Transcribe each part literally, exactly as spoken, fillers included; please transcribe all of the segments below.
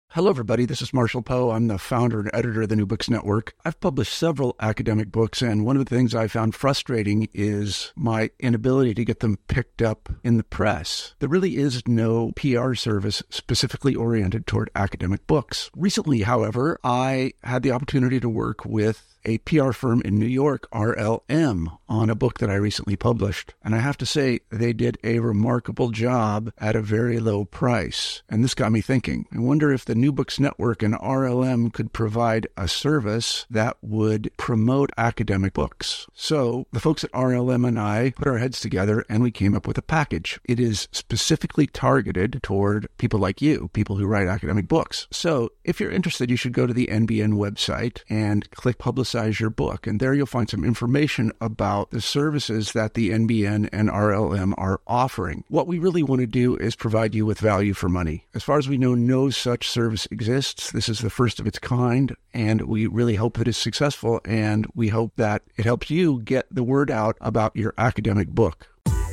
Hello, everybody. This is Marshall Poe. I'm the founder and editor of the New Books Network. I've published several academic books, and one of the things I found frustrating is my inability to get them picked up in the press. There really is no P R service specifically oriented toward academic books. Recently, however, I had the opportunity to work with a P R firm in New York, R L M, on a book that I recently published. And I have to say, they did a remarkable job at a very low price. And this got me thinking. I wonder if the New Books Network and R L M could provide a service that would promote academic books. So the folks at R L M and I put our heads together and we came up with a package. It is specifically targeted toward people like you, people who write academic books. So if you're interested, you should go to the N B N website and click Publicize your book. And there you'll find some information about the services that the N B N and R L M are offering. What we really want to do is provide you with value for money. As far as we know, no such service exists. This is the first of its kind, and we really hope that it's successful, and we hope that it helps you get the word out about your academic book.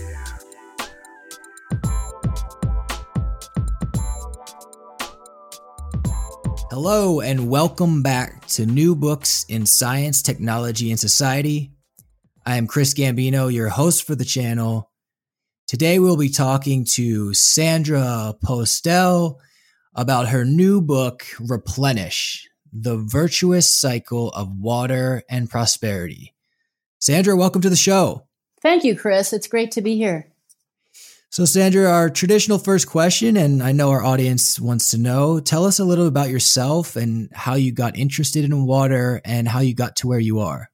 Hello, and welcome back to New Books in Science, Technology, and Society. I am Chris Gambino, your host for the channel. Today we'll be talking to Sandra Postel about her new book, Replenish, The Virtuous Cycle of Water and Prosperity. Sandra, welcome to the show. Thank you, Chris. It's great to be here. So Sandra, our traditional first question, and I know our audience wants to know, tell us a little about yourself and how you got interested in water and how you got to where you are.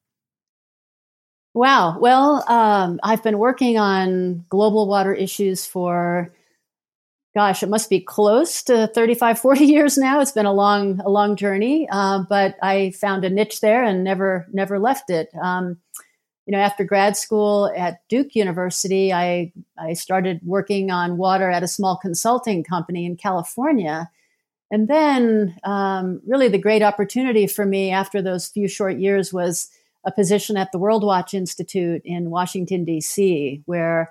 Wow. Well, um, I've been working on global water issues for, gosh, it must be close to thirty-five, forty years now. It's been a long, a long journey, uh, but I found a niche there and never, never left it. Um, You know, after grad school at Duke University, I, I started working on water at a small consulting company in California. And then um, really the great opportunity for me after those few short years was a position at the World Watch Institute in Washington, D C, where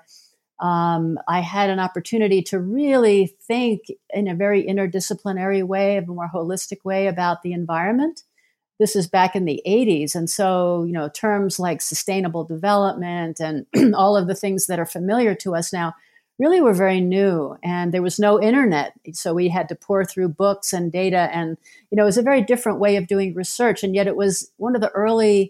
um, I had an opportunity to really think in a very interdisciplinary way, a more holistic way about the environment. This is back in the eighties. And so, you know, terms like sustainable development and all of the things that are familiar to us now really were very new. And there was no internet. So we had to pour through books and data. And, you know, it was a very different way of doing research. And yet it was one of the early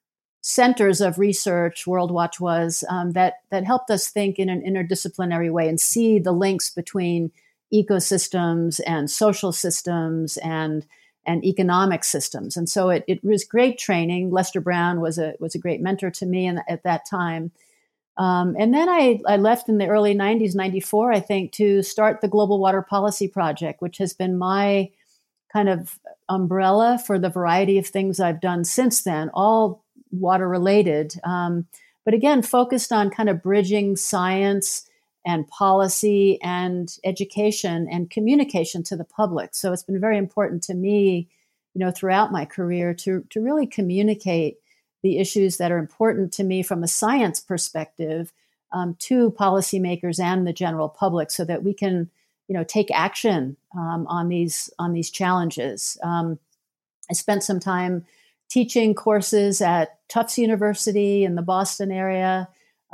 centers of research, World Watch was, um, that, that helped us think in an interdisciplinary way and see the links between ecosystems and social systems and and economic systems. And so it, it was great training. Lester Brown was a was a great mentor to me in, at that time. Um, and then I, I left in the early nineties, ninety-four, I think, to start the Global Water Policy Project, which has been my kind of umbrella for the variety of things I've done since then, all water related. Um, but again, focused on kind of bridging science and policy and education and communication to the public. So it's been very important to me, you know, throughout my career to, to really communicate the issues that are important to me from a science perspective um, to policymakers and the general public so that we can, you know, take action um, on these on these challenges. Um, I spent some time teaching courses at Tufts University in the Boston area,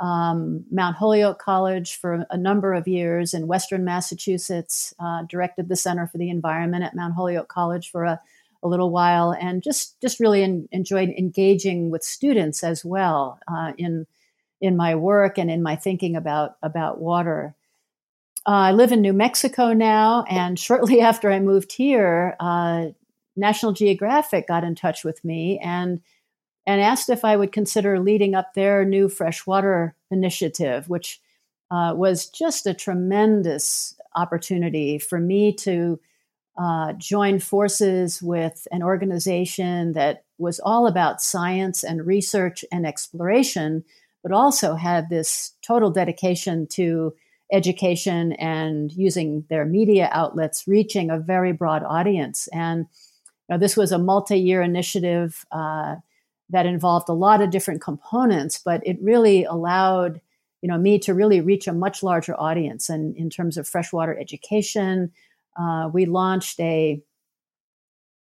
Um, Mount Holyoke College for a number of years in Western Massachusetts, uh, directed the Center for the Environment at Mount Holyoke College for a, a little while, and just just really in, enjoyed engaging with students as well uh, in in my work and in my thinking about about water. Uh, I live in New Mexico now, and shortly after I moved here, uh, National Geographic got in touch with me and and asked if I would consider leading up their new freshwater initiative, which uh, was just a tremendous opportunity for me to uh, join forces with an organization that was all about science and research and exploration, but also had this total dedication to education and using their media outlets, reaching a very broad audience. And you know, this was a multi-year initiative uh, that involved a lot of different components, but it really allowed, you know, me to really reach a much larger audience. And in terms of freshwater education, uh, we launched a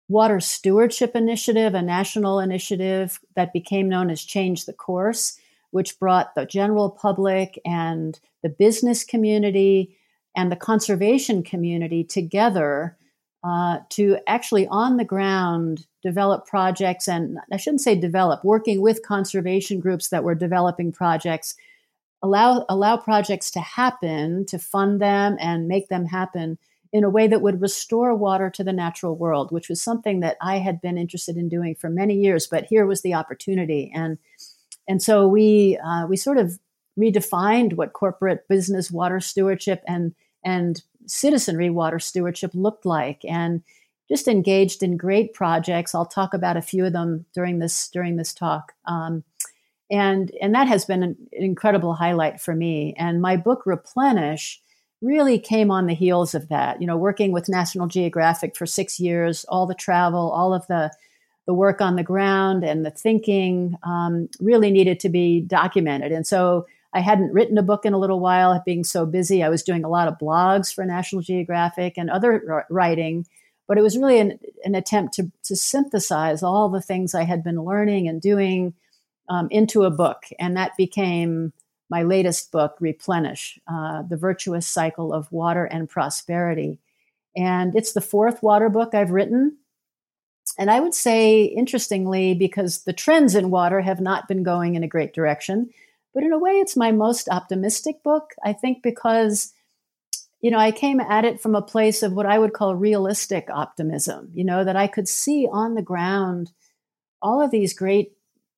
water stewardship initiative, a national initiative that became known as Change the Course, which brought the general public and the business community and the conservation community together uh, to actually on the ground develop projects. And I shouldn't say develop, working with conservation groups that were developing projects, allow, allow projects to happen, to fund them and make them happen in a way that would restore water to the natural world, which was something that I had been interested in doing for many years, but here was the opportunity. And, and so we, uh, we sort of redefined what corporate business water stewardship and, and citizenry water stewardship looked like, and just engaged in great projects. I'll talk about a few of them during this, during this talk. Um, and, and that has been an incredible highlight for me. And my book, Replenish, really came on the heels of that, you know, working with National Geographic for six years, all the travel, all of the, the work on the ground and the thinking um, really needed to be documented. And so I hadn't written a book in a little while, being so busy. I was doing a lot of blogs for National Geographic and other r- writing, but it was really an, an attempt to, to synthesize all the things I had been learning and doing um, into a book. And that became my latest book, Replenish, uh, The Virtuous Cycle of Water and Prosperity. And it's the fourth water book I've written. And I would say, interestingly, because the trends in water have not been going in a great direction, but in a way, it's my most optimistic book, I think, because, you know, I came at it from a place of what I would call realistic optimism, you know, that I could see on the ground all of these great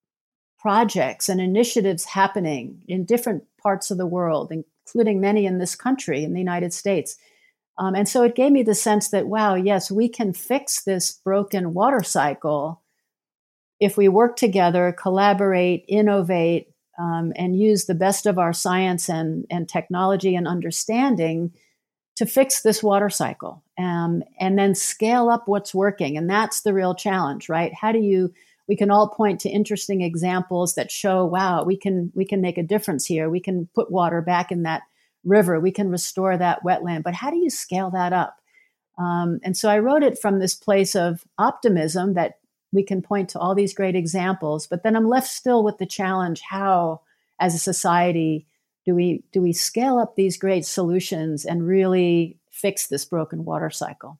projects and initiatives happening in different parts of the world, including many in this country, in the United States. Um, and so it gave me the sense that, wow, yes, we can fix this broken water cycle if we work together, collaborate, innovate, um, and use the best of our science and, and technology and understanding to fix this water cycle, um, and then scale up what's working. And that's the real challenge, right? How do you We can all point to interesting examples that show, wow, we can we can make a difference here. We can put water back in that river. We can restore that wetland. But how do you scale that up? Um, and so I wrote it from this place of optimism that we can point to all these great examples. But then I'm left still with the challenge: how, as a society, do we do we scale up these great solutions and really fix this broken water cycle?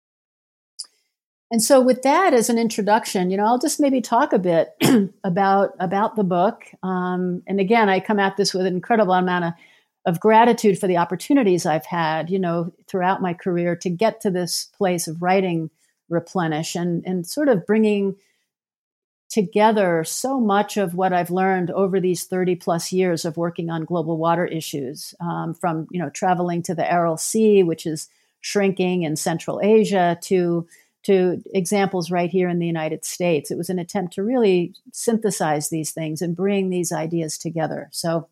And so with that as an introduction, you know, I'll just maybe talk a bit about, about the book. Um, and again, I come at this with an incredible amount of, of gratitude for the opportunities I've had, you know, throughout my career to get to this place of writing Replenish and, and sort of bringing together so much of what I've learned over these thirty plus years of working on global water issues, um, from, you know, traveling to the Aral Sea, which is shrinking in Central Asia, to to examples right here in the United States. It was an attempt to really synthesize these things and bring these ideas together. So,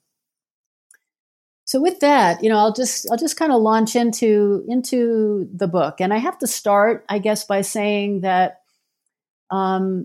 so with that, you know, I'll just I'll just kind of launch into into the book, and I have to start, I guess, by saying that, um,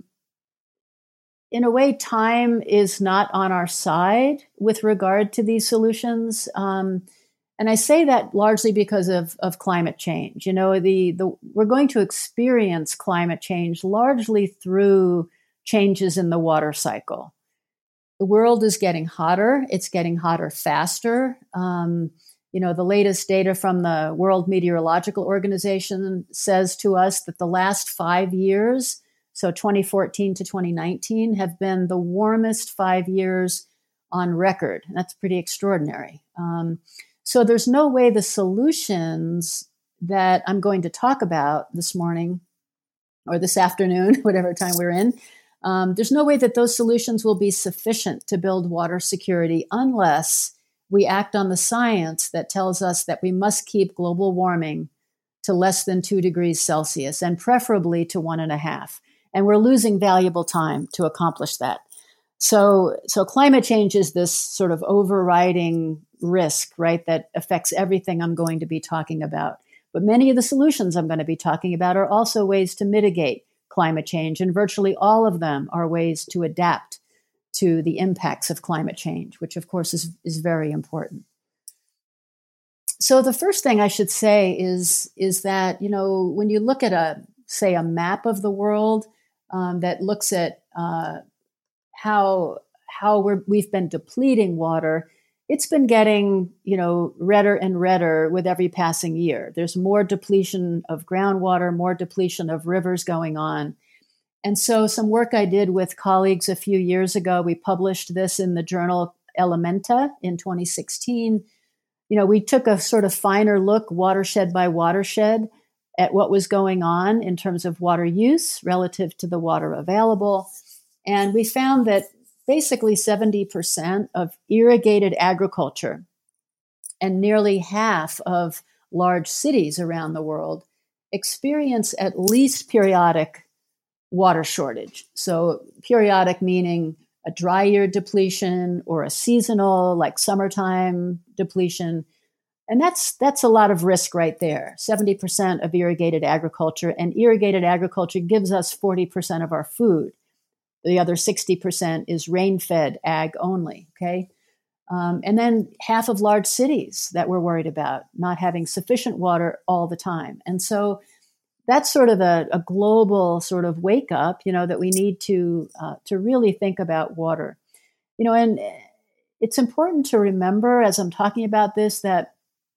in a way, time is not on our side with regard to these solutions. Um, And I say that largely because of, of climate change. You know, the, the we're going to experience climate change largely through changes in the water cycle. The world is getting hotter. It's getting hotter faster. Um, you know, the latest data from the World Meteorological Organization says to us that the last five years, so twenty fourteen to twenty nineteen, have been the warmest five years on record. And that's pretty extraordinary. Um, So there's no way the solutions that I'm going to talk about this morning or this afternoon, whatever time we're in, um, there's no way that those solutions will be sufficient to build water security unless we act on the science that tells us that we must keep global warming to less than two degrees Celsius and preferably to one and a half. And we're losing valuable time to accomplish that. So, so climate change is this sort of overriding risk, right, that affects everything I'm going to be talking about. But many of the solutions I'm going to be talking about are also ways to mitigate climate change, and virtually all of them are ways to adapt to the impacts of climate change, which of course is, is very important. So the first thing I should say is, is that, you know, when you look at a say, a map of the world um, that looks at uh, how how we're, we've been depleting water, it's been getting, you know, redder and redder with every passing year. There's more depletion of groundwater, more depletion of rivers going on. And so some work I did with colleagues a few years ago, we published this in the journal Elementa in twenty sixteen. You know, we took a sort of finer look, watershed by watershed, at what was going on in terms of water use relative to the water available. And we found that basically seventy percent of irrigated agriculture and nearly half of large cities around the world experience at least periodic water shortage. So periodic meaning a dry year depletion or a seasonal, like summertime depletion. And that's that's a lot of risk right there. seventy percent of irrigated agriculture, and irrigated agriculture gives us forty percent of our food. The other sixty percent is rain-fed ag only, okay? Um, and then half of large cities that we're worried about not having sufficient water all the time. And so that's sort of a, a global sort of wake up, you know, that we need to uh, to really think about water. You know, and it's important to remember as I'm talking about this that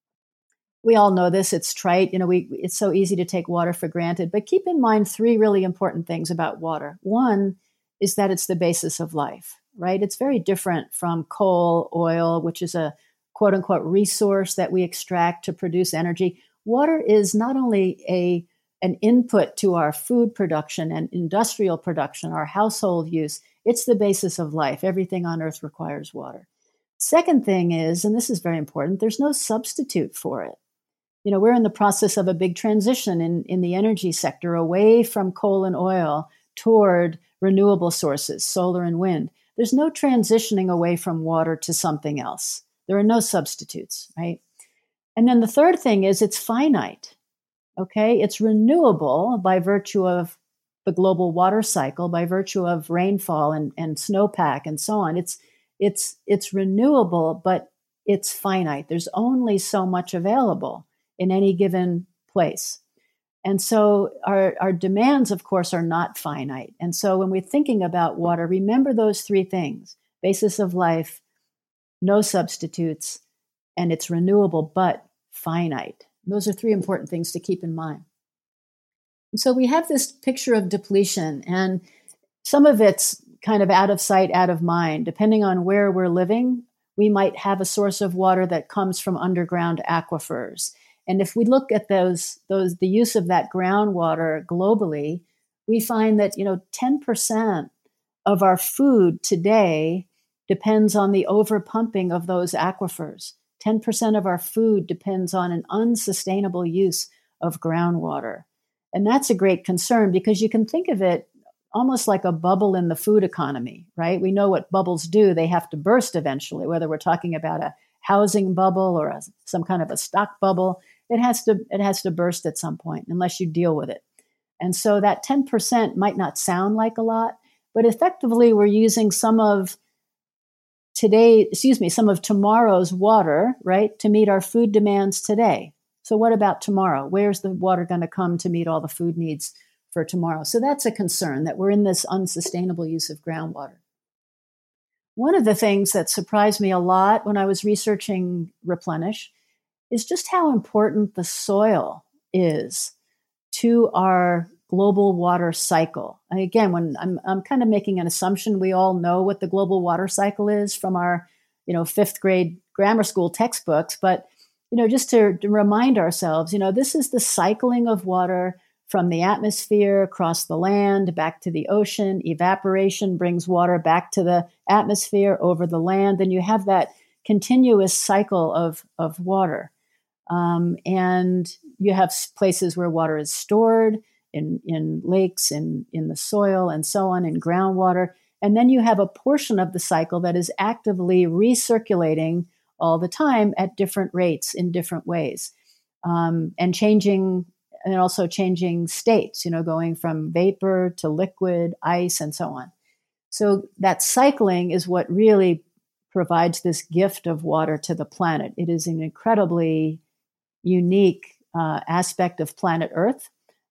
we all know this, it's trite, you know, we it's so easy to take water for granted, but keep in mind three really important things about water. One is that it's the basis of life, right? It's very different from coal, oil, which is a quote unquote resource that we extract to produce energy. Water is not only a an input to our food production and industrial production, our household use, it's the basis of life. Everything on earth requires water. Second thing is, and this is very important, there's no substitute for it. You know, we're in the process of a big transition in, in the energy sector away from coal and oil toward renewable sources, solar and wind. There's no transitioning away from water to something else. There are no substitutes, right? And then the third thing is it's finite, okay? It's renewable by virtue of the global water cycle, by virtue of rainfall and, and snowpack and so on. It's, it's, it's renewable, but it's finite. There's only so much available in any given place. And so our, our demands, of course, are not finite. And so when we're thinking about water, remember those three things: basis of life, no substitutes, and it's renewable but finite. Those are three important things to keep in mind. And so we have this picture of depletion, and some of it's kind of out of sight, out of mind. Depending on where we're living, we might have a source of water that comes from underground aquifers. And if we look at those, those the use of that groundwater globally, we find that, you know, ten percent of our food today depends on the overpumping of those aquifers. ten percent of our food depends on an unsustainable use of groundwater. And that's a great concern because you can think of it almost like a bubble in the food economy, right? We know what bubbles do. They have to burst eventually, whether we're talking about a housing bubble or a, some kind of a stock bubble. It has to it has to burst at some point unless you deal with it. And so that ten percent might not sound like a lot, but effectively we're using some of today, excuse me, some of tomorrow's water, right, to meet our food demands today. So what about tomorrow? Where's the water going to come to meet all the food needs for tomorrow? So that's a concern, that we're in this unsustainable use of groundwater. One of the things that surprised me a lot when I was researching Replenish is just how important the soil is to our global water cycle. And again, when I'm I'm kind of making an assumption, we all know what the global water cycle is from our, you know, fifth grade grammar school textbooks. But, you know, just to, to remind ourselves, you know, this is the cycling of water from the atmosphere across the land, back to the ocean. Evaporation brings water back to the atmosphere over the land. Then you have that continuous cycle of, of water. Um, and you have places where water is stored in, in lakes, in, in the soil, and so on, in groundwater. And then you have a portion of the cycle that is actively recirculating all the time at different rates in different ways, um, and changing, and also changing states, you know, going from vapor to liquid, ice, and so on. So that cycling is what really provides this gift of water to the planet. It is an incredibly unique uh, aspect of planet Earth.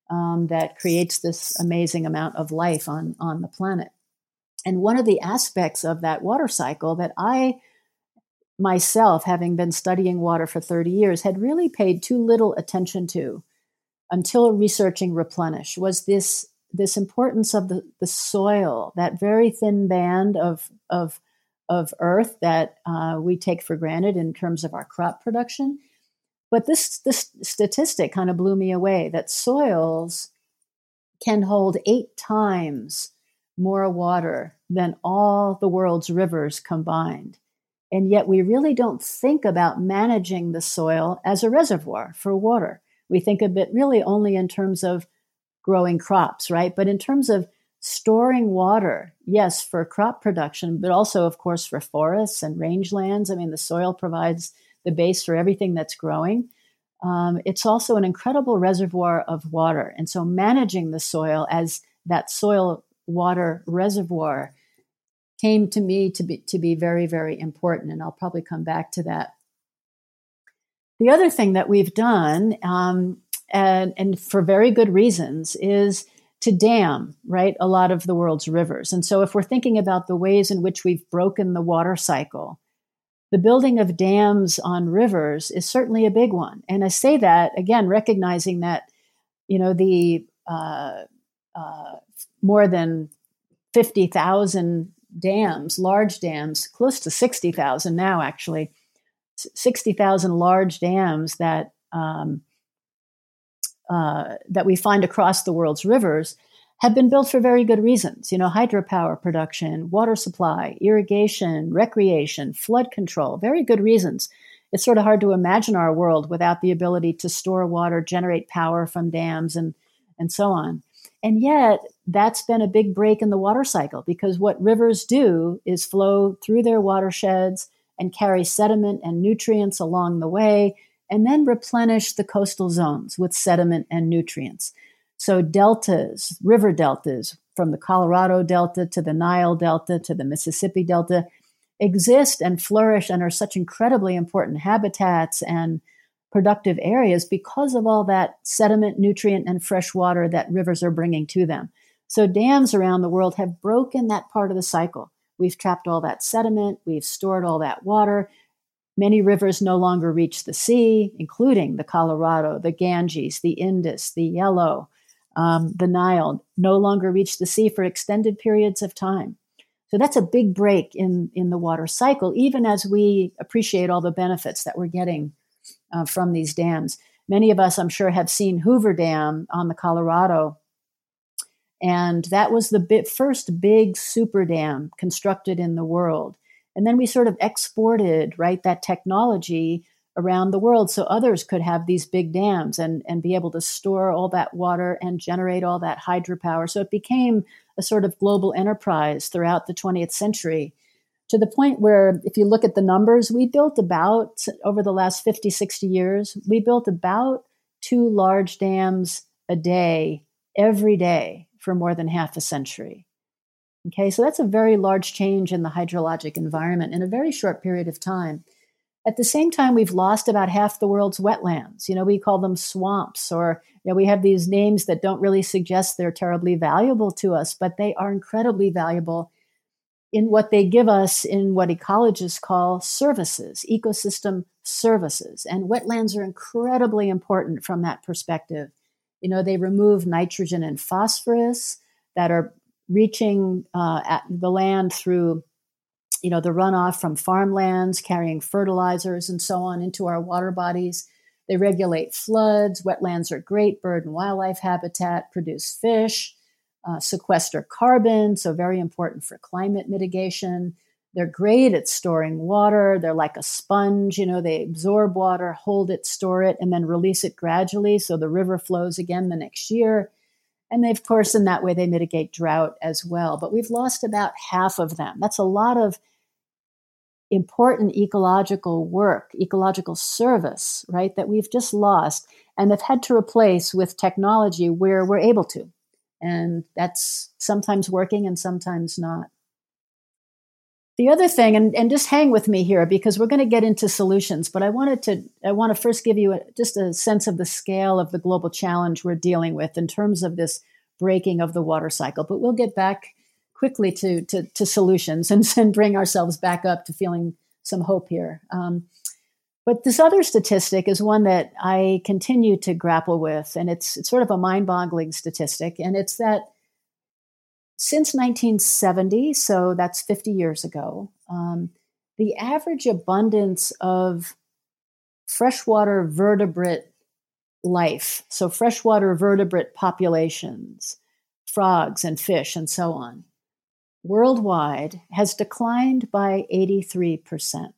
um, that creates this amazing amount of life on, on the planet. And one of the aspects of that water cycle that I myself, having been studying water for thirty years, had really paid too little attention to until researching Replenish was this, this importance of the, the soil, that very thin band of, of, of earth that uh, we take for granted in terms of our crop production. But this, this statistic kind of blew me away, that soils can hold eight times more water than all the world's rivers combined. And yet we really don't think about managing the soil as a reservoir for water. We think of it really only in terms of growing crops, right? But in terms of storing water, yes, for crop production, but also, of course, for forests and rangelands. I mean, the soil provides the base for everything that's growing. Um, it's also an incredible reservoir of water. And so managing the soil as that soil water reservoir came to me to be to be very, very important. And I'll probably come back to that. The other thing that we've done, um, and, and for very good reasons, is to dam, right, a lot of the world's rivers. And so if we're thinking about the ways in which we've broken the water cycle, the building of dams on rivers is certainly a big one. And I say that, again, recognizing that, you know, the uh, uh, more than fifty thousand dams, large dams, close to sixty thousand now, actually, sixty thousand large dams that um, uh, that we find across the world's rivers have been built for very good reasons. You know, hydropower production, water supply, irrigation, recreation, flood control, very good reasons. It's sort of hard to imagine our world without the ability to store water, generate power from dams, and, and so on. And yet, that's been a big break in the water cycle, because what rivers do is flow through their watersheds and carry sediment and nutrients along the way, and then replenish the coastal zones with sediment and nutrients. So deltas, river deltas, from the Colorado Delta to the Nile Delta to the Mississippi Delta, exist and flourish and are such incredibly important habitats and productive areas because of all that sediment, nutrient, and fresh water that rivers are bringing to them. So dams around the world have broken that part of the cycle. We've trapped all that sediment. We've stored all that water. Many rivers no longer reach the sea, including the Colorado, the Ganges, the Indus, the Yellow, um, the Nile, no longer reach the sea for extended periods of time. So that's a big break in, in the water cycle, even as we appreciate all the benefits that we're getting uh, from these dams. Many of us, I'm sure, have seen Hoover Dam on the Colorado. And that was the bit, first big super dam constructed in the world. And then we sort of exported, right, that technology around the world so others could have these big dams and, and be able to store all that water and generate all that hydropower. So it became a sort of global enterprise throughout the twentieth century, to the point where, if you look at the numbers, we built about, over the last fifty, sixty years, we built about two large dams a day, every day, for more than half a century. Okay, so that's a very large change in the hydrologic environment in a very short period of time. At the same time, we've lost about half the world's wetlands. You know, we call them swamps, or, you know, we have these names that don't really suggest they're terribly valuable to us, but they are incredibly valuable in what they give us in what ecologists call services, ecosystem services. And wetlands are incredibly important from that perspective. You know, they remove nitrogen and phosphorus that are reaching uh, at the land through, you know, the runoff from farmlands, carrying fertilizers and so on into our water bodies. They regulate floods. Wetlands are great bird and wildlife habitat, produce fish, uh, sequester carbon, so very important for climate mitigation. They're great at storing water. They're like a sponge. You know, they absorb water, hold it, store it, and then release it gradually so the river flows again the next year. And they, of course, in that way, they mitigate drought as well. But we've lost about half of them. That's a lot of important ecological work, ecological service, right, that we've just lost and have had to replace with technology where we're able to. And that's sometimes working and sometimes not. The other thing, and, and just hang with me here because we're going to get into solutions, but I wanted to, I want to first give you a, just a sense of the scale of the global challenge we're dealing with in terms of this breaking of the water cycle. But we'll get back quickly to, to, to solutions and, and bring ourselves back up to feeling some hope here. Um, but this other statistic is one that I continue to grapple with, and it's, it's sort of a mind-boggling statistic, and it's that since nineteen seventy, so that's fifty years ago, um, the average abundance of freshwater vertebrate life, so freshwater vertebrate populations, frogs and fish and so on, worldwide has declined by eighty-three percent.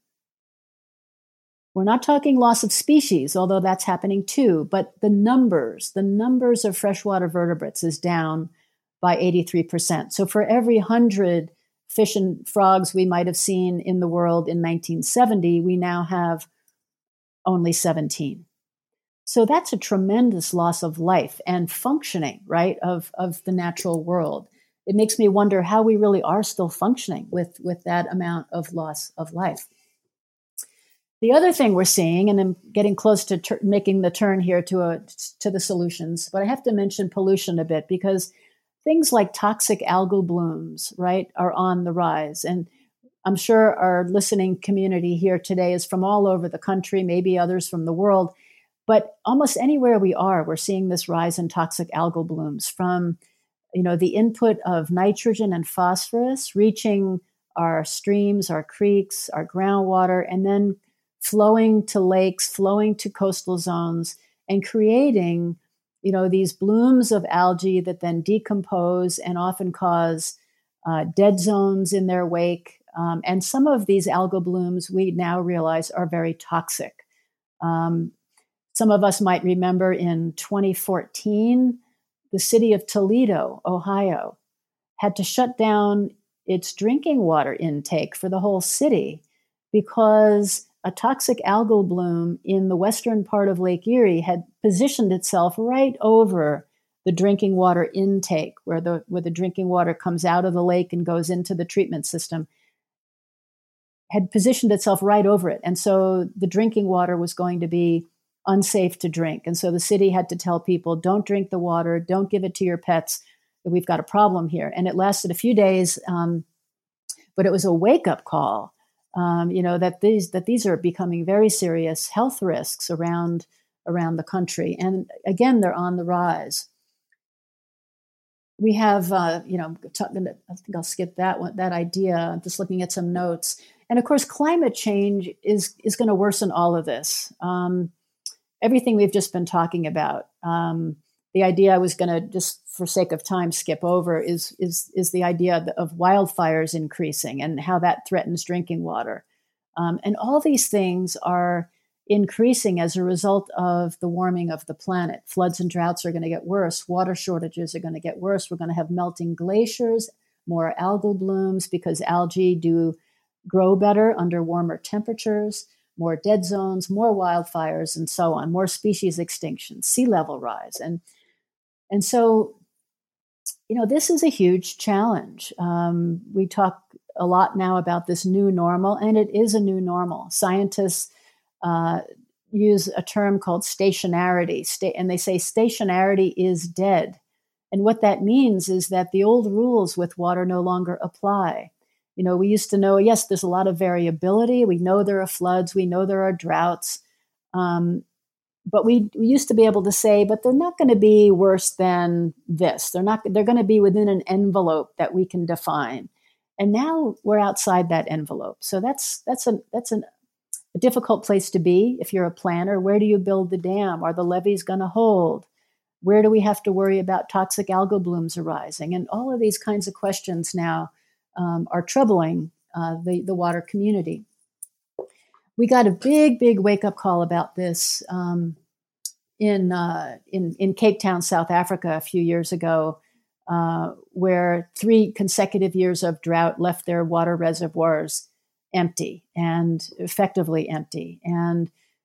We're not talking loss of species, although that's happening too, but the numbers, the numbers of freshwater vertebrates is down by eighty-three percent. So for every one hundred fish and frogs we might have seen in the world in nineteen seventy, we now have only seventeen. So that's a tremendous loss of life and functioning, right, of, of the natural world. It makes me wonder how we really are still functioning with, with that amount of loss of life. The other thing we're seeing, and I'm getting close to ter- making the turn here to a, to the solutions, but I have to mention pollution a bit because things like toxic algal blooms, right, are on the rise. And I'm sure our listening community here today is from all over the country, maybe others from the world. But almost anywhere we are, we're seeing this rise in toxic algal blooms from, you know, the input of nitrogen and phosphorus reaching our streams, our creeks, our groundwater, and then flowing to lakes, flowing to coastal zones, and creating, you know, these blooms of algae that then decompose and often cause uh, dead zones in their wake. Um, and some of these algal blooms we now realize are very toxic. Um, some of us might remember in twenty fourteen, the city of Toledo, Ohio, had to shut down its drinking water intake for the whole city because a toxic algal bloom in the western part of Lake Erie had positioned itself right over the drinking water intake, where the where the drinking water comes out of the lake and goes into the treatment system, had positioned itself right over it. And so the drinking water was going to be unsafe to drink. And so the city had to tell people, don't drink the water, don't give it to your pets. We've got a problem here. And it lasted a few days, um, but it was a wake-up call. Um, you know, that these that these are becoming very serious health risks around around the country. And again, they're on the rise. We have, uh, you know, talking to, I think I'll skip that one, that idea. I'm just looking at some notes. And of course, climate change is is going to worsen all of this. Um, everything we've just been talking about. Um, the idea I was going to, just for sake of time, skip over is is is the idea of wildfires increasing and how that threatens drinking water. Um, and all these things are increasing as a result of the warming of the planet. Floods and droughts are going to get worse. Water shortages are going to get worse. We're going to have melting glaciers, more algal blooms because algae do grow better under warmer temperatures, more dead zones, more wildfires, and so on, more species extinction, sea level rise. And And so, you know, this is a huge challenge. Um, we talk a lot now about this new normal, and it is a new normal. Scientists uh, use a term called stationarity, sta- and they say stationarity is dead. And what that means is that the old rules with water no longer apply. You know, we used to know, yes, there's a lot of variability. We know there are floods. We know there are droughts. Um, But we, we used to be able to say, but they're not going to be worse than this. They're not. They're going to be within an envelope that we can define. And now we're outside that envelope. So that's that's a that's an, a difficult place to be if you're a planner. Where do you build the dam? Are the levees going to hold? Where do we have to worry about toxic algal blooms arising? And all of these kinds of questions now um, are troubling uh, the the water community. We got a big, big wake-up call about this um, in, uh, in in Cape Town, South Africa, a few years ago, uh, where three consecutive years of drought left their water reservoirs empty and effectively empty. And,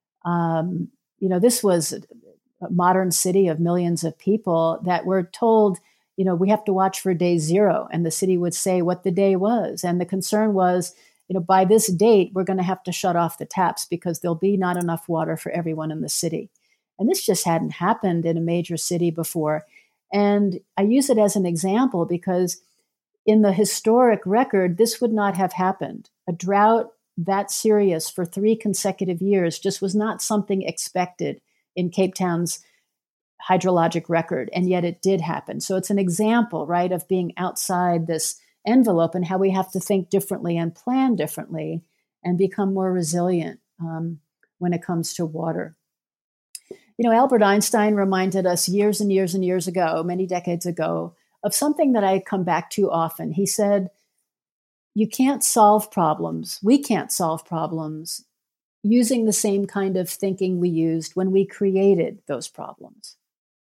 um, you know, this was a modern city of millions of people that were told, you know, we have to watch for day zero. And the city would say what the day was. And the concern was, you know, by this date, we're going to have to shut off the taps because there'll be not enough water for everyone in the city. And this just hadn't happened in a major city before. And I use it as an example because in the historic record, this would not have happened. A drought that serious for three consecutive years just was not something expected in Cape Town's hydrologic record, and yet it did happen. So it's an example, right, of being outside this envelope and how we have to think differently and plan differently and become more resilient um, when it comes to water. You know, Albert Einstein reminded us years and years and years ago, many decades ago, of something that I come back to often. He said, you can't solve problems, we can't solve problems using the same kind of thinking we used when we created those problems.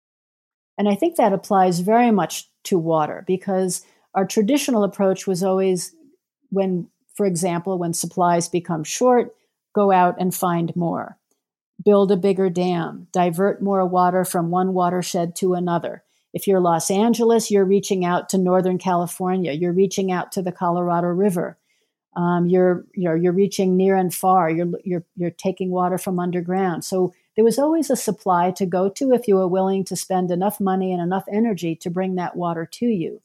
And I think that applies very much to water because our traditional approach was always when, for example, when supplies become short, go out and find more, build a bigger dam, divert more water from one watershed to another. If you're Los Angeles, you're reaching out to Northern California, you're reaching out to the Colorado River. Um, you're, you're, you're reaching near and far, you're, you're, you're taking water from underground. So there was always a supply to go to if you were willing to spend enough money and enough energy to bring that water to you.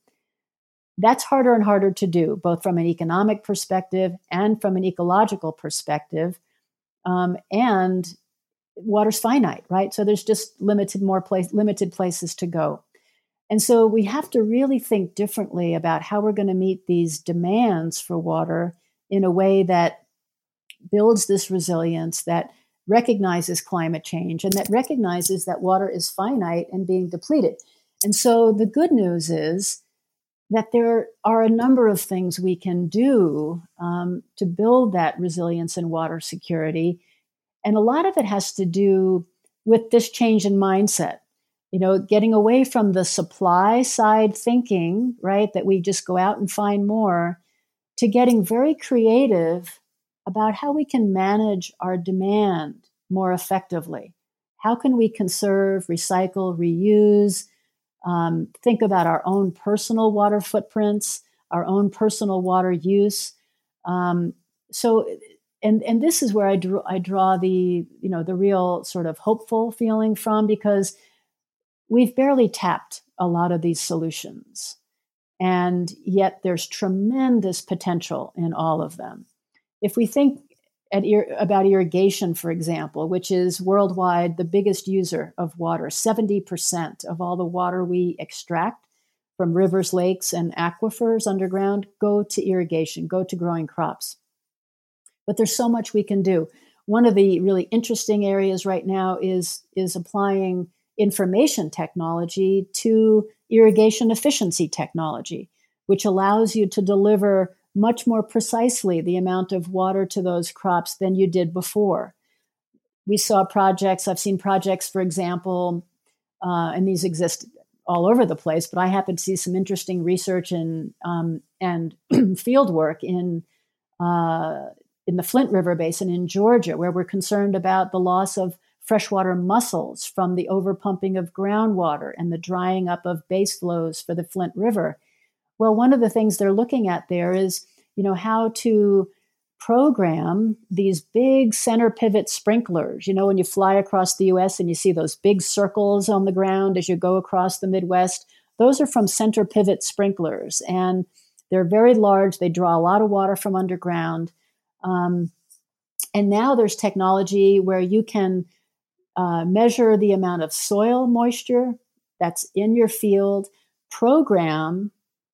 That's harder and harder to do, both from an economic perspective and from an ecological perspective. Um, and water's finite, right? So there's just limited more place, limited places to go. And so we have to really think differently about how we're going to meet these demands for water in a way that builds this resilience, that recognizes climate change, and that recognizes that water is finite and being depleted. And so the good news is that there are a number of things we can do um, to build that resilience and water security. And a lot of it has to do with this change in mindset. You know, getting away from the supply side thinking, right, that we just go out and find more, to getting very creative about how we can manage our demand more effectively. How can we conserve, recycle, reuse, um, think about our own personal water footprints, our own personal water use. Um, so, and and this is where I draw, I draw the, you know, the real sort of hopeful feeling from, because we've barely tapped a lot of these solutions. And yet there's tremendous potential in all of them. If we think at ir- about irrigation, for example, which is worldwide the biggest user of water, seventy percent of all the water we extract from rivers, lakes, and aquifers underground go to irrigation, go to growing crops. But there's so much we can do. One of the really interesting areas right now is, is applying information technology to irrigation efficiency technology, which allows you to deliver much more precisely the amount of water to those crops than you did before. We saw projects, I've seen projects, for example, uh, and these exist all over the place, but I happen to see some interesting research and, um, and field work in, uh, in the Flint River Basin in Georgia, where we're concerned about the loss of freshwater mussels from the overpumping of groundwater and the drying up of base flows for the Flint River. Well, one of the things they're looking at there is, you know, how to program these big center pivot sprinklers. You know, when you fly across the U S and you see those big circles on the ground as you go across the Midwest, those are from center pivot sprinklers. And they're very large. They draw a lot of water from underground. Um, and now there's technology where you can Uh, measure the amount of soil moisture that's in your field, program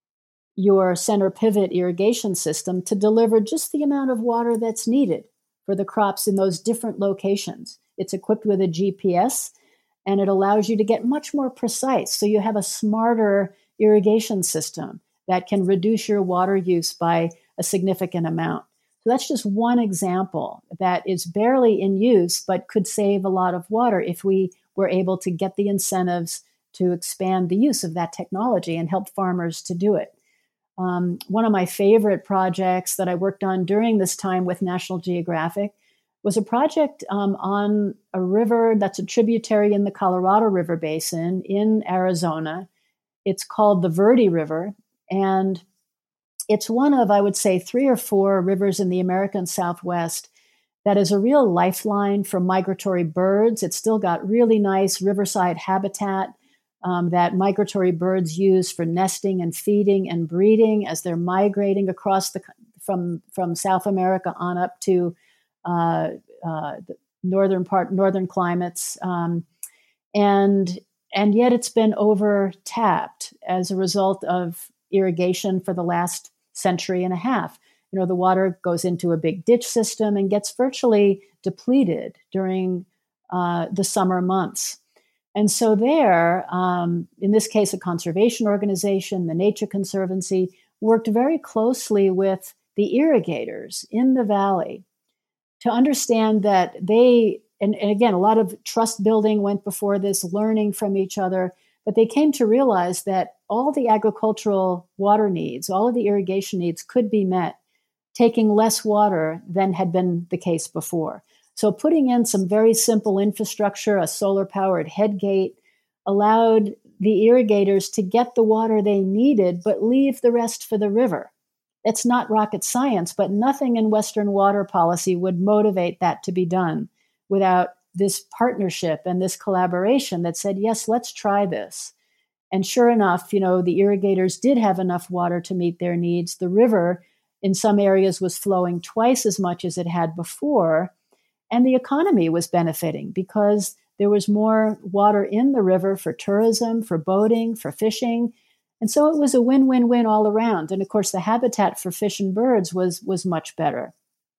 your center pivot irrigation system to deliver just the amount of water that's needed for the crops in those different locations. It's equipped with a G P S, and it allows you to get much more precise. So you have a smarter irrigation system that can reduce your water use by a significant amount. So that's just one example that is barely in use, but could save a lot of water if we were able to get the incentives to expand the use of that technology and help farmers to do it. Um, one of my favorite projects that I worked on during this time with National Geographic was a project um, on a river that's a tributary in the Colorado River Basin in Arizona. It's called the Verde River, and it's one of, I would say, three or four rivers in the American Southwest that is a real lifeline for migratory birds. It's still got really nice riverside habitat um, that migratory birds use for nesting and feeding and breeding as they're migrating across the from from South America on up to uh, uh, the northern part, northern climates, um, and and yet it's been over tapped as a result of irrigation for the last century and a half. You know, the water goes into a big ditch system and gets virtually depleted during uh, the summer months. And so there, um, in this case, a conservation organization, the Nature Conservancy, worked very closely with the irrigators in the valley to understand that they, and, and again, a lot of trust building went before this, learning from each other, but they came to realize that all the agricultural water needs, all of the irrigation needs could be met taking less water than had been the case before. So putting in some very simple infrastructure, a solar-powered head gate, allowed the irrigators to get the water they needed, but leave the rest for the river. It's not rocket science, but nothing in Western water policy would motivate that to be done without this partnership and this collaboration that said, yes, let's try this. And sure enough, you know, the irrigators did have enough water to meet their needs. The river in some areas was flowing twice as much as it had before. And the economy was benefiting because there was more water in the river for tourism, for boating, for fishing. And so it was a win-win-win all around. And of course, the habitat for fish and birds was, was much better.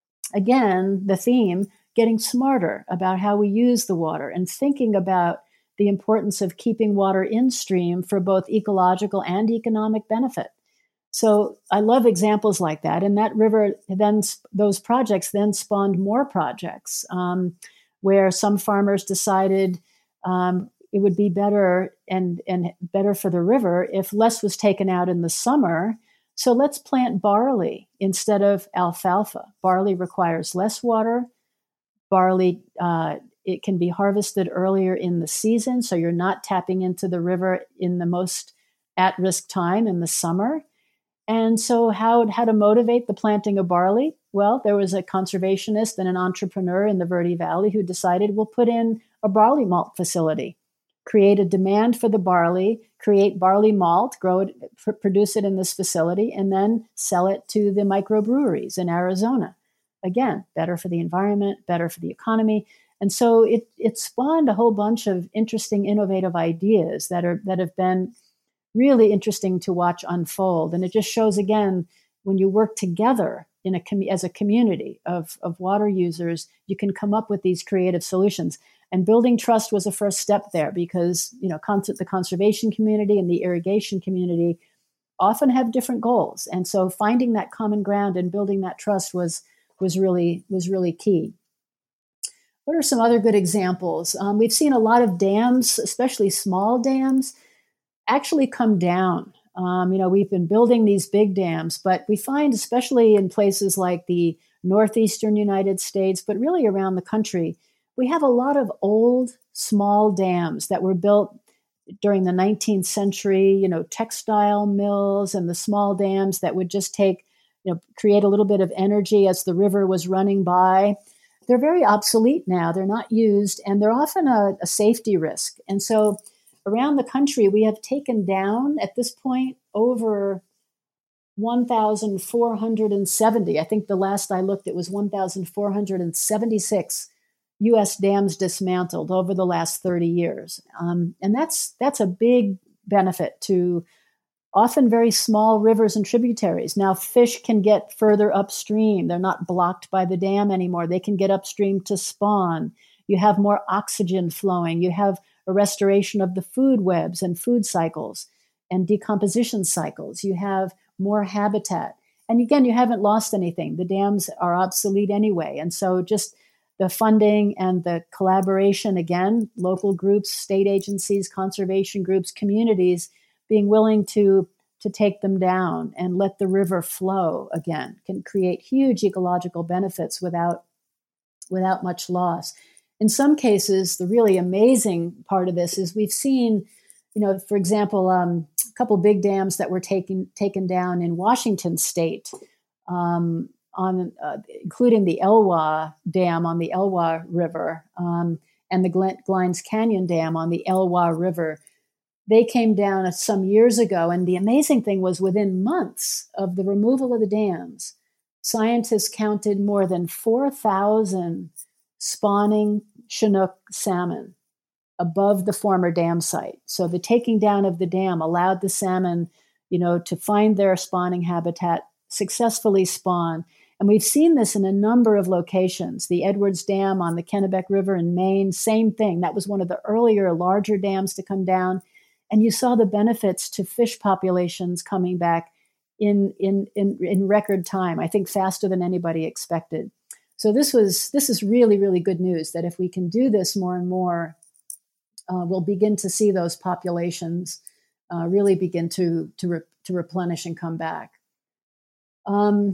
Again, the theme, getting smarter about how we use the water and thinking about the importance of keeping water in stream for both ecological and economic benefit. So I love examples like that. And that river then, those projects then spawned more projects um, where some farmers decided um, it would be better and, and better for the river if less was taken out in the summer. So let's plant barley instead of alfalfa. Barley requires less water. Barley, uh, it can be harvested earlier in the season, so you're not tapping into the river in the most at-risk time in the summer. And so how, how to motivate the planting of barley? Well, there was a conservationist and an entrepreneur in the Verde Valley who decided we'll put in a barley malt facility, create a demand for the barley, create barley malt, grow it, pr- produce it in this facility, and then sell it to the microbreweries in Arizona. Again, better for the environment, better for the economy. And so it it spawned a whole bunch of interesting, innovative ideas that are that have been really interesting to watch unfold. And it just shows, again, when you work together in a com- as a community of, of water users, you can come up with these creative solutions. And building trust was a first step there because, you know, con- the conservation community and the irrigation community often have different goals. And so finding that common ground and building that trust was was really was really key. What are some other good examples? Um, we've seen a lot of dams, especially small dams, actually come down. Um, you know, we've been building these big dams, but we find, especially in places like the northeastern United States, but really around the country, we have a lot of old, small dams that were built during the nineteenth century, you know, textile mills and the small dams that would just take, you know, create a little bit of energy as the river was running by. They're very obsolete now. They're not used, and they're often a, a safety risk. And so around the country, we have taken down, at this point, over one thousand four hundred seventy. I think the last I looked, it was one thousand four hundred seventy-six U S dams dismantled over the last thirty years. Um, and that's that's a big benefit to often very small rivers and tributaries. Now, fish can get further upstream. They're not blocked by the dam anymore. They can get upstream to spawn. You have more oxygen flowing. You have a restoration of the food webs and food cycles and decomposition cycles. You have more habitat. And again, you haven't lost anything. The dams are obsolete anyway. And so just the funding and the collaboration, again, local groups, state agencies, conservation groups, communities, being willing to, to take them down and let the river flow again can create huge ecological benefits without, without much loss. In some cases, the really amazing part of this is we've seen you know, for example, um, a couple big dams that were taken taken down in Washington State, um, on uh, including the Elwha Dam on the Elwha River, um, and the Glen- Glines Canyon Dam on the Elwha River. They came down some years ago, and the amazing thing was within months of the removal of the dams, scientists counted more than four thousand spawning Chinook salmon above the former dam site. So the taking down of the dam allowed the salmon, you know, to find their spawning habitat, successfully spawn. And we've seen this in a number of locations. The Edwards Dam on the Kennebec River in Maine, same thing. That was one of the earlier, larger dams to come down. And you saw the benefits to fish populations coming back in, in, in, in record time, I think faster than anybody expected. So this was this is really, really good news that if we can do this more and more, uh, we'll begin to see those populations uh, really begin to, to, re- to replenish and come back. Um,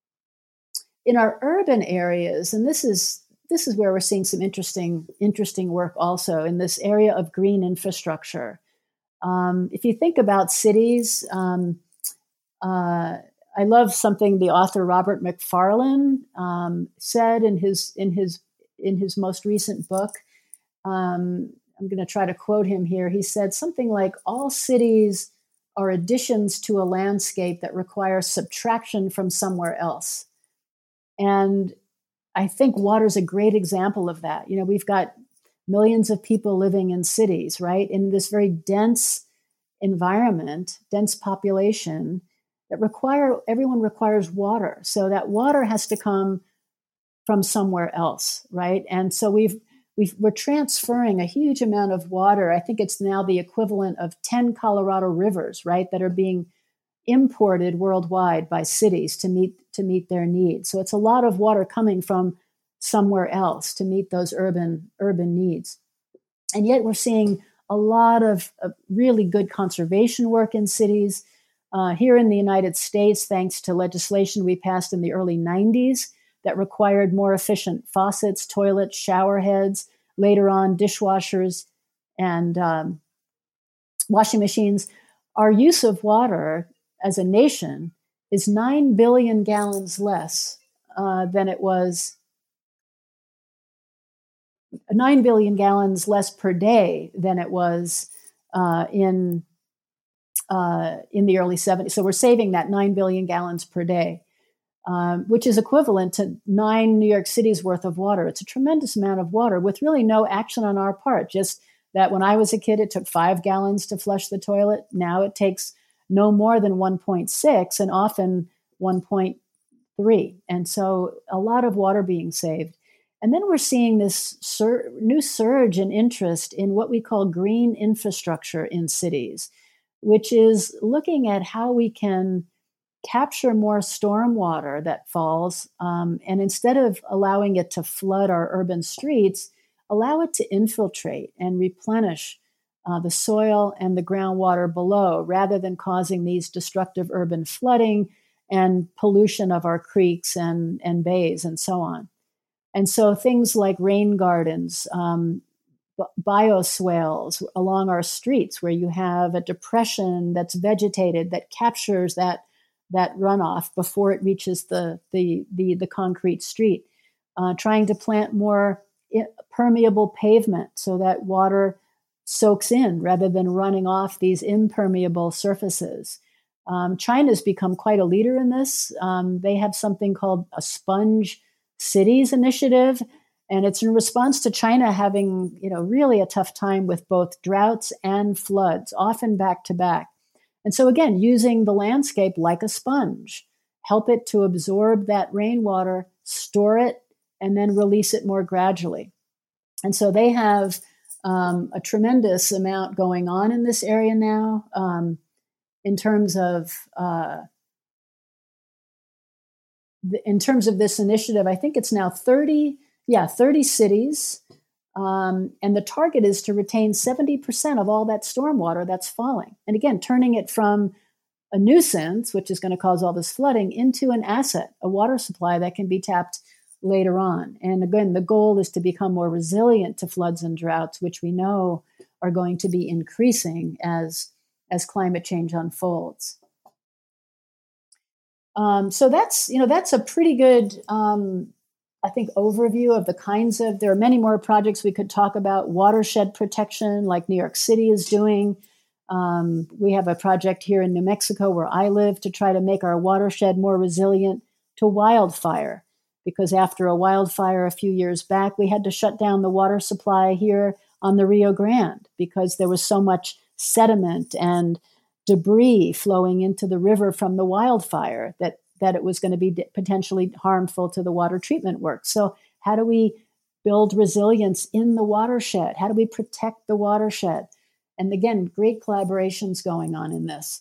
in our urban areas, and this is this is where we're seeing some interesting interesting work also in this area of green infrastructure. Um, if you think about cities, um, uh, I love something the author Robert Macfarlane um, said in his in his in his most recent book. Um, I'm going to try to quote him here. He said something like, "All cities are additions to a landscape that requires subtraction from somewhere else." And I think water is a great example of that. You know, we've got millions of people living in cities, right? In this very dense environment, dense population that require, everyone requires water. So that water has to come from somewhere else, right? And so we've, we've, we're transferring a huge amount of water. I think it's now the equivalent of ten Colorado rivers, right? That are being imported worldwide by cities to meet to meet their needs. So it's a lot of water coming from somewhere else to meet those urban urban needs. And yet we're seeing a lot of, of really good conservation work in cities. Uh, here in the United States, thanks to legislation we passed in the early nineties that required more efficient faucets, toilets, shower heads, later on dishwashers and um, washing machines, our use of water as a nation is nine billion gallons less uh, than it was, nine billion gallons less per day than it was uh, in, uh, in the early seventies. So we're saving that nine billion gallons per day, um, which is equivalent to nine New York City's worth of water. It's a tremendous amount of water with really no action on our part. Just that when I was a kid, it took five gallons to flush the toilet. Now it takes no more than one point six and often one point three. And so a lot of water being saved. And then we're seeing this sur- new surge in interest in what we call green infrastructure in cities, which is looking at how we can capture more storm water that falls. Um, and instead of allowing it to flood our urban streets, allow it to infiltrate and replenish Uh, the soil and the groundwater below, rather than causing these destructive urban flooding and pollution of our creeks and, and bays and so on. And so things like rain gardens, um, b- bioswales along our streets, where you have a depression that's vegetated that captures that, that runoff before it reaches the, the, the, the concrete street, uh, trying to plant more permeable pavement so that water soaks in rather than running off these impermeable surfaces. Um, China's become quite a leader in this. Um, they have something called a Sponge Cities initiative, and it's in response to China having, you know, really a tough time with both droughts and floods, often back to back. And so again, using the landscape like a sponge, help it to absorb that rainwater, store it, and then release it more gradually. And so they have Um, a tremendous amount going on in this area now um, in terms of uh, the, in terms of this initiative. I think it's now thirty, yeah, thirty cities, um, and the target is to retain seventy percent of all that stormwater that's falling. And again, turning it from a nuisance, which is going to cause all this flooding, into an asset, a water supply that can be tapped later on. And again, the goal is to become more resilient to floods and droughts, which we know are going to be increasing as, as climate change unfolds. Um, so that's, you know, that's a pretty good, um, I think, overview of the kinds of, there are many more projects we could talk about. Watershed protection, like New York City is doing. Um, we have a project here in New Mexico where I live to try to make our watershed more resilient to wildfire. Because after a wildfire a few years back, we had to shut down the water supply here on the Rio Grande because there was so much sediment and debris flowing into the river from the wildfire that, that it was going to be potentially harmful to the water treatment work. So how do we build resilience in the watershed? How do we protect the watershed? And again, great collaborations going on in this.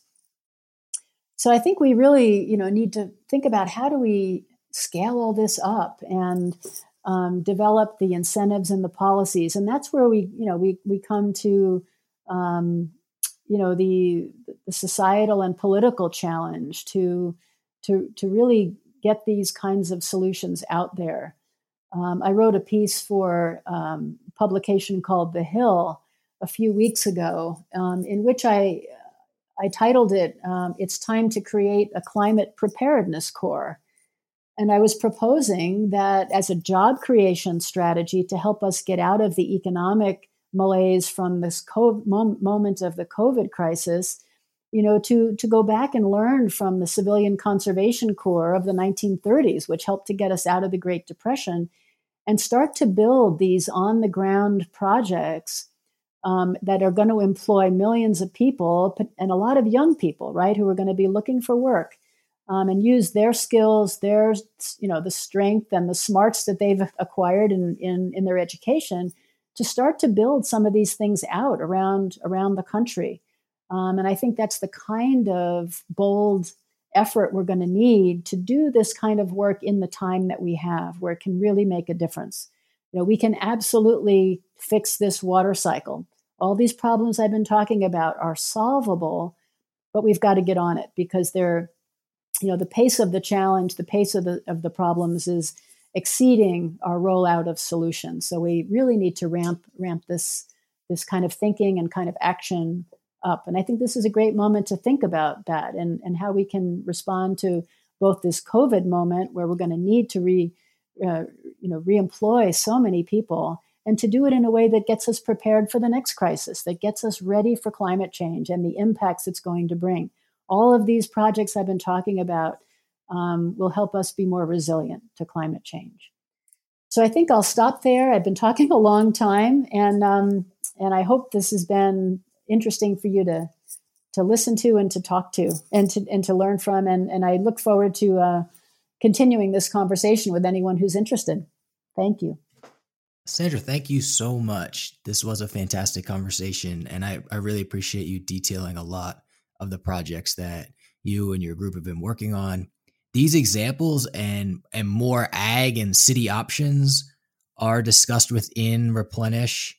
So I think we really, you know, need to think about how do we scale all this up and um, develop the incentives and the policies. And that's where we, you know, we we come to um, you know, the, the societal and political challenge to, to, to really get these kinds of solutions out there. Um, I wrote a piece for um, a publication called The Hill a few weeks ago, um, in which I, I titled it, um, It's Time to Create a Climate Preparedness Corps. And I was proposing that as a job creation strategy to help us get out of the economic malaise from this COVID mom- moment of the COVID crisis, you know, to, to go back and learn from the Civilian Conservation Corps of the nineteen thirties, which helped to get us out of the Great Depression, and start to build these on-the-ground projects um, that are going to employ millions of people and a lot of young people, right, who are going to be looking for work, um, and use their skills, their, you know, the strength and the smarts that they've acquired in, in, in their education to start to build some of these things out around, around the country. Um, and I think that's the kind of bold effort we're going to need to do this kind of work in the time that we have, where it can really make a difference. You know, we can absolutely fix this water cycle. All these problems I've been talking about are solvable, but we've got to get on it because they're, you know, the pace of the challenge, the pace of the of the problems is exceeding our rollout of solutions. So we really need to ramp ramp this this kind of thinking and kind of action up. And I think this is a great moment to think about that and, and how we can respond to both this COVID moment where we're going to need to re, uh, you know, reemploy so many people, and to do it in a way that gets us prepared for the next crisis, that gets us ready for climate change and the impacts it's going to bring. All of these projects I've been talking about um, will help us be more resilient to climate change. So I think I'll stop there. I've been talking a long time, and um, and I hope this has been interesting for you to to listen to and to talk to and to and to learn from. And, and I look forward to uh, continuing this conversation with anyone who's interested. Thank you. Sandra, thank you so much. This was a fantastic conversation, and I, I really appreciate you detailing a lot of the projects that you and your group have been working on. These examples and and more ag and city options are discussed within Replenish.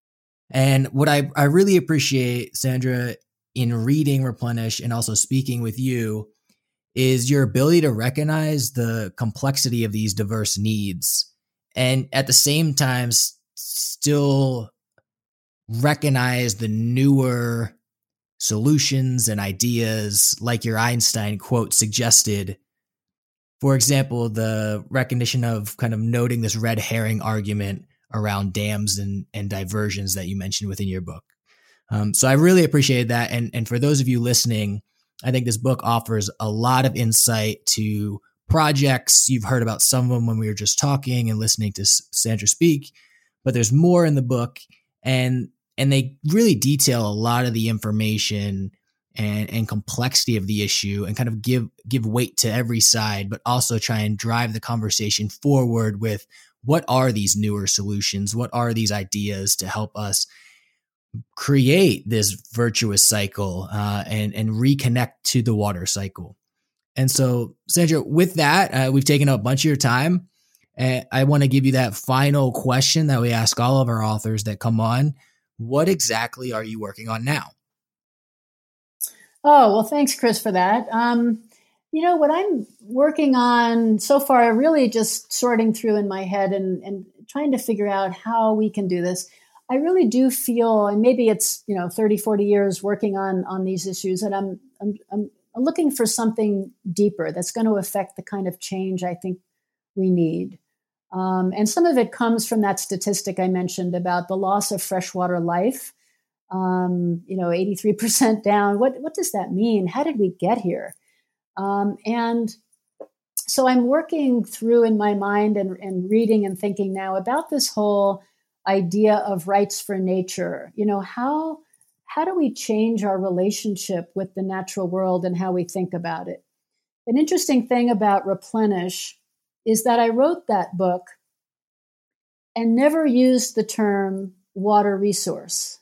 And what I, I really appreciate, Sandra, in reading Replenish and also speaking with you is your ability to recognize the complexity of these diverse needs and at the same time s- still recognize the newer solutions and ideas like your Einstein quote suggested. For example, the recognition of kind of noting this red herring argument around dams and, and diversions that you mentioned within your book. Um, so I really appreciate that. And, and for those of you listening, I think this book offers a lot of insight to projects. You've heard about some of them when we were just talking and listening to Sandra speak, but there's more in the book, and and they really detail a lot of the information and, and complexity of the issue and kind of give give weight to every side, but also try and drive the conversation forward with what are these newer solutions? What are these ideas to help us create this virtuous cycle uh, and, and reconnect to the water cycle? And so, Sandra, with that, uh, we've taken up a bunch of your time. Uh, I want to give you that final question that we ask all of our authors that come on. What exactly are you working on now? Oh, well, thanks, Chris, for that. Um, you know, what I'm working on so far, really just sorting through in my head and, and trying to figure out how we can do this. I really do feel, and maybe it's, you know, thirty, forty years working on, on these issues, that I'm, I'm, I'm looking for something deeper that's going to affect the kind of change I think we need. Um, and some of it comes from that statistic I mentioned about the loss of freshwater life. Um, you know, eighty-three percent down. What, what does that mean? How did we get here? Um, and so I'm working through in my mind and, and reading and thinking now about this whole idea of rights for nature. You know, how, how do we change our relationship with the natural world and how we think about it? An interesting thing about Replenish is that I wrote that book and never used the term water resource.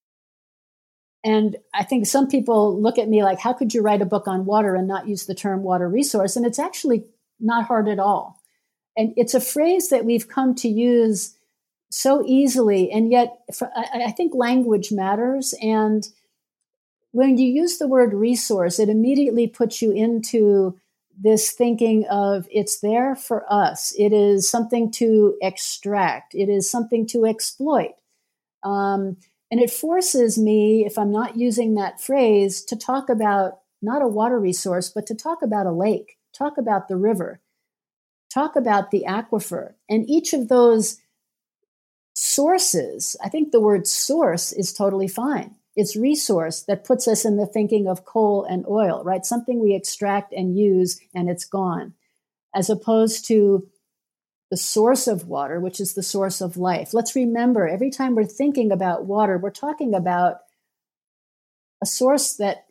And I think some people look at me like, how could you write a book on water and not use the term water resource? And it's actually not hard at all. And it's a phrase that we've come to use so easily. And yet for, I, I think language matters. And when you use the word resource, it immediately puts you into this thinking of it's there for us. It is something to extract. It is something to exploit. Um, and it forces me, if I'm not using that phrase, to talk about not a water resource, but to talk about a lake, talk about the river, talk about the aquifer. And each of those sources, I think the word source is totally fine. It's resource that puts us in the thinking of coal and oil, right? Something we extract and use and it's gone, as opposed to the source of water, which is the source of life. Let's remember, every time we're thinking about water, we're talking about a source that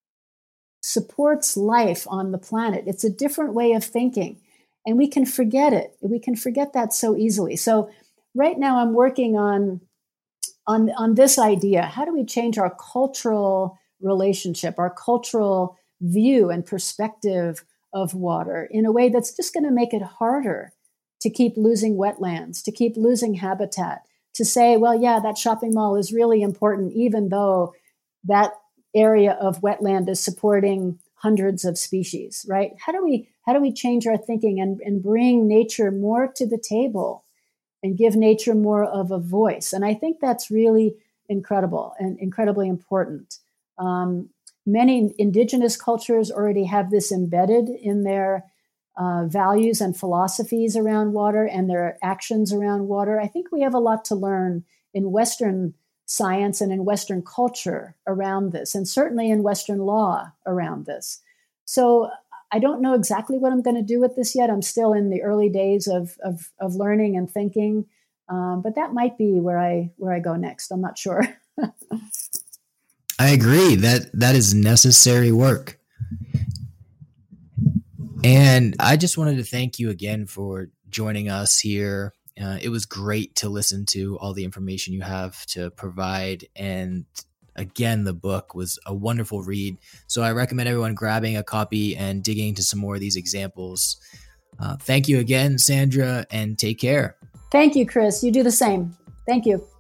supports life on the planet. It's a different way of thinking, and we can forget it. We can forget that so easily. So right now I'm working on On, on this idea. How do we change our cultural relationship, our cultural view and perspective of water in a way that's just going to make it harder to keep losing wetlands, to keep losing habitat, to say, well, yeah, that shopping mall is really important, even though that area of wetland is supporting hundreds of species, right? How do we, how do we change our thinking and, and bring nature more to the table and give nature more of a voice? And I think that's really incredible and incredibly important. Um, many indigenous cultures already have this embedded in their uh, values and philosophies around water and their actions around water. I think we have a lot to learn in Western science and in Western culture around this, and certainly in Western law around this. So I don't know exactly what I'm going to do with this yet. I'm still in the early days of of, of learning and thinking, um, but that might be where I where I go next. I'm not sure. I agree that that is necessary work. And I just wanted to thank you again for joining us here. Uh, it was great to listen to all the information you have to provide. And again, the book was a wonderful read. So I recommend everyone grabbing a copy and digging into some more of these examples. Uh, thank you again, Sandra, and take care. Thank you, Chris. You do the same. Thank you.